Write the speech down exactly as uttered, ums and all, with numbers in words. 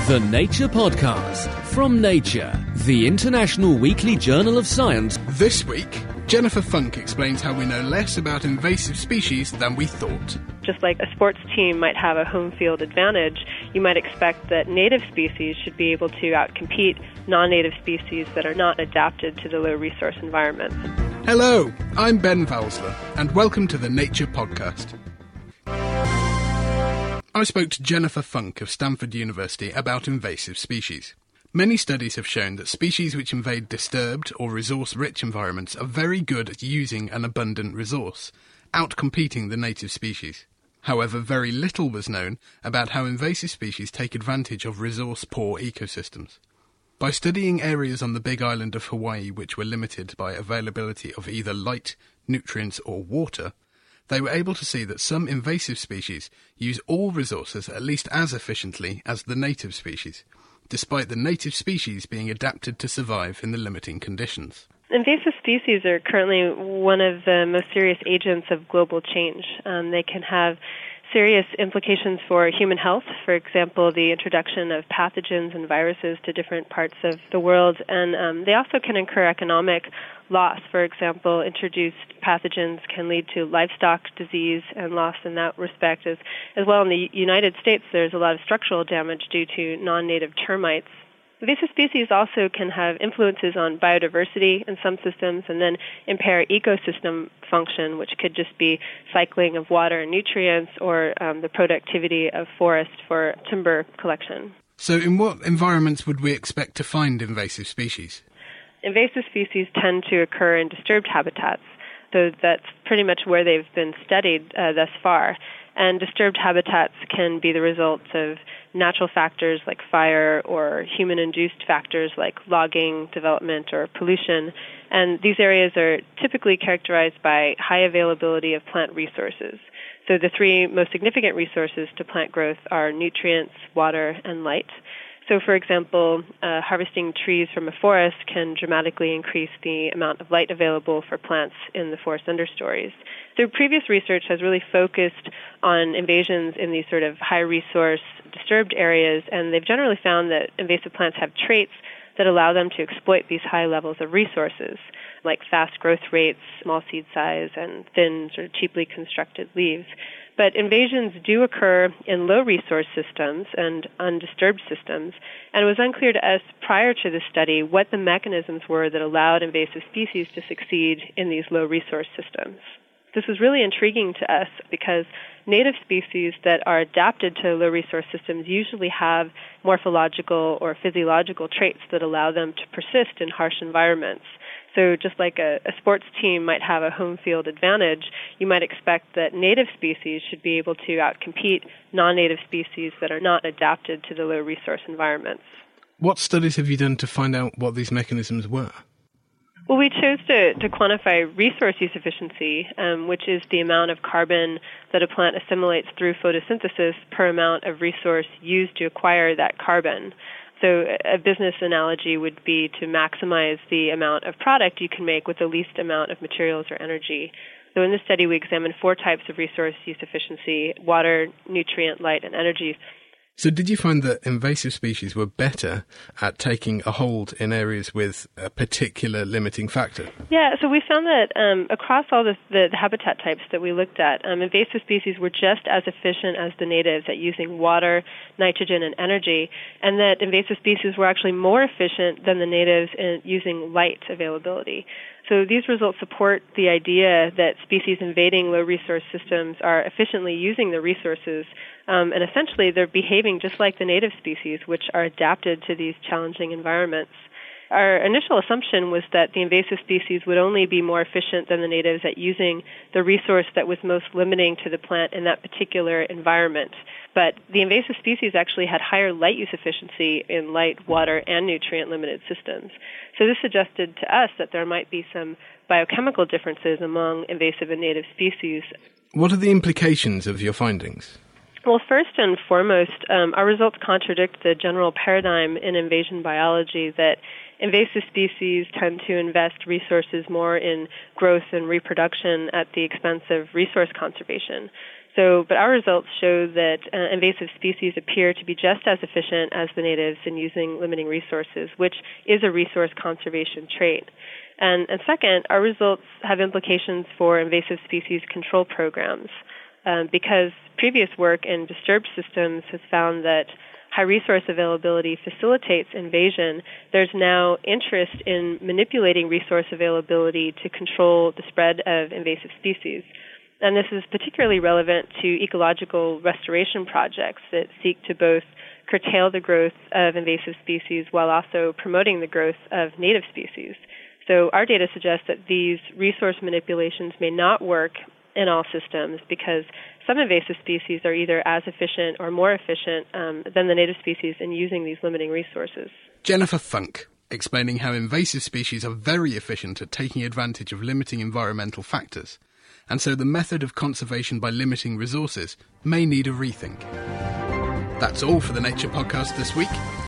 The Nature Podcast from Nature, the international weekly journal of science. This week, Jennifer Funk explains how we know less about invasive species than we thought. Just like a sports team might have a home field advantage, you might expect that native species should be able to outcompete non-native species that are not adapted to the low-resource environments. Hello, I'm Ben Valsler, and welcome to the Nature Podcast. I spoke to Jennifer Funk of Stanford University about invasive species. Many studies have shown that species which invade disturbed or resource-rich environments are very good at using an abundant resource, outcompeting the native species. However, very little was known about how invasive species take advantage of resource-poor ecosystems. By studying areas on the Big Island of Hawaii which were limited by availability of either light, nutrients or water, they were able to see that some invasive species use all resources at least as efficiently as the native species, despite the native species being adapted to survive in the limiting conditions. Invasive species are currently one of the most serious agents of global change. Um, they can have serious implications for human health, for example, the introduction of pathogens and viruses to different parts of the world, and um, they also can incur economic loss. For example, introduced pathogens can lead to livestock disease and loss in that respect. As, as well, in the United States, there's a lot of structural damage due to non-native termites. Invasive species also can have influences on biodiversity in some systems and then impair ecosystem function, which could just be cycling of water and nutrients or um, the productivity of forest for timber collection. So in what environments would we expect to find invasive species? Invasive species tend to occur in disturbed habitats, so that's pretty much where they've been studied uh, thus far. And disturbed habitats can be the result of natural factors like fire or human-induced factors like logging, development, or pollution. And these areas are typically characterized by high availability of plant resources. So the three most significant resources to plant growth are nutrients, water, and light. So, for example, uh, harvesting trees from a forest can dramatically increase the amount of light available for plants in the forest understories. So previous research has really focused on invasions in these sort of high-resource disturbed areas, and they've generally found that invasive plants have traits that allow them to exploit these high levels of resources, like fast growth rates, small seed size, and thin, sort of cheaply constructed leaves. But invasions do occur in low-resource systems and undisturbed systems, and it was unclear to us prior to this study what the mechanisms were that allowed invasive species to succeed in these low-resource systems. This was really intriguing to us because native species that are adapted to low-resource systems usually have morphological or physiological traits that allow them to persist in harsh environments. So just like a, a sports team might have a home field advantage, you might expect that native species should be able to outcompete non-native species that are not adapted to the low-resource environments. What studies have you done to find out what these mechanisms were? Well, we chose to, to quantify resource use efficiency, um, which is the amount of carbon that a plant assimilates through photosynthesis per amount of resource used to acquire that carbon. So a business analogy would be to maximize the amount of product you can make with the least amount of materials or energy. So in this study, we examined four types of resource use efficiency: water, nutrient, light, and energy. So did you find that invasive species were better at taking a hold in areas with a particular limiting factor? Yeah, so we found that um, across all the, the, the habitat types that we looked at, um, invasive species were just as efficient as the natives at using water, nitrogen, and energy, and that invasive species were actually more efficient than the natives in using light availability. So these results support the idea that species invading low-resource systems are efficiently using the resources, um, and essentially they're behaving just like the native species, which are adapted to these challenging environments. Our initial assumption was that the invasive species would only be more efficient than the natives at using the resource that was most limiting to the plant in that particular environment. But the invasive species actually had higher light use efficiency in light, water, and nutrient-limited systems. So this suggested to us that there might be some biochemical differences among invasive and native species. What are the implications of your findings? Well, first and foremost, um, our results contradict the general paradigm in invasion biology that invasive species tend to invest resources more in growth and reproduction at the expense of resource conservation. So, but our results show that uh, invasive species appear to be just as efficient as the natives in using limiting resources, which is a resource conservation trait. And, and second, our results have implications for invasive species control programs. Um, because previous work in disturbed systems has found that high resource availability facilitates invasion, there's now interest in manipulating resource availability to control the spread of invasive species. And this is particularly relevant to ecological restoration projects that seek to both curtail the growth of invasive species while also promoting the growth of native species. So our data suggests that these resource manipulations may not work in all systems because some invasive species are either as efficient or more efficient um, than the native species in using these limiting resources. Jennifer Funk, explaining how invasive species are very efficient at taking advantage of limiting environmental factors, and so the method of conservation by limiting resources may need a rethink. That's all for the Nature Podcast this week.